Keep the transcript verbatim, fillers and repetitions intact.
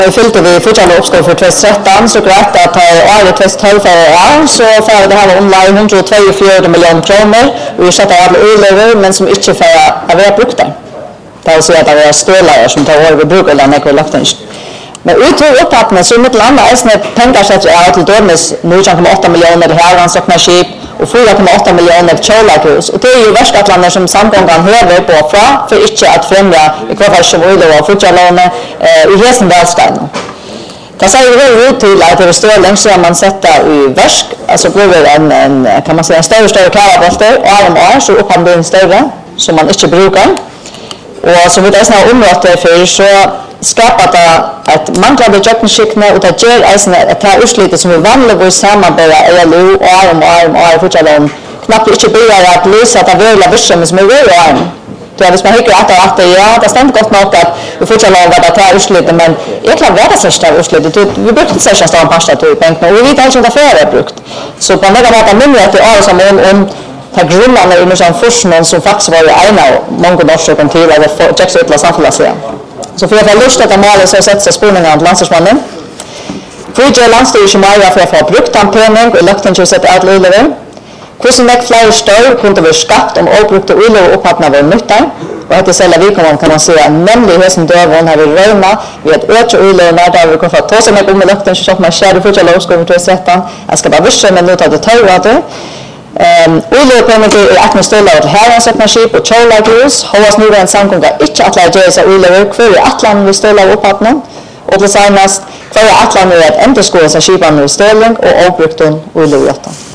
Vi fyllde vi fortfarande uppskov för tretton så grät att ta året tretton för år så för det här online hundratvåtiofyra miljoner kronor och vi sätter alla över men som inte för att vara brukta. Det vill säga att det är stölare som tar över bruk eller något löften. Men utöver uppfattningen så mitt land är snett pengar sätter jag till dömes nio komma åtta miljoner här ansökna skip och fyra komma åtta miljoner kjolakurs. Och det är ju världskatlander som samgången höver på fra för inte att främja i kvarfall som oilo och fortsättande i hesen välstånd. Det säger vi ut till att det är större så man sätter i värsk, alltså blir en, en, kan man säga, en större större klärabolter och alla år så upphandlar det en större som man inte brukar. Och så vid det sådana områden för så skapar det ett manglande kökkenskickne och det gör att det här utslitet som vi vanligtvis samarbetar E L U och arm och arm och arm fortsätter knappt inte börjar att lysa att det är väl virksomhet som är väl och arm. Det är hvis man hickar att att ja, det stämmer gott nog att vi fortsätter att vara det här utslitet men egentligen var det särskilt av utslitet. Vi brukar inte särskilt en pasta till bänken och vi vet inte att det är brukt. Så på några måter mindre att det är som om om ta grundarna i någon forskning som faktiskt var ju ena många årsöken till att få checka ut la samhällsliga. Så för att få lust att måla så sätter sig spårningen av landstingsmannen. För att landstingen som är för att få brukt en penning och lökten till att sätta ett löjlever. Hvordan vekk flere større kunne være skapt om åbrukte ulo og opphattene var nyttar. Og etter selv vidkommende kan man si at nemlig hesten døven har vi røyna ved et øtre ulo der vi kan få ta seg meg om med løkten så man skjer det fortsatt lovskolen til tretton. Jeg skal bare visse men nå tar det tøyre av det. Ulo og penning er et med støyler til herrensøknerskip og kjølaglus. Håvas nu er en samkonga ikke at lære gjøre seg ulo hver i atlan vi støyler av opphattene. Og til senest hver i atlan er et endeskolen seg skipene i støyling og åbrukte ulo i åttan.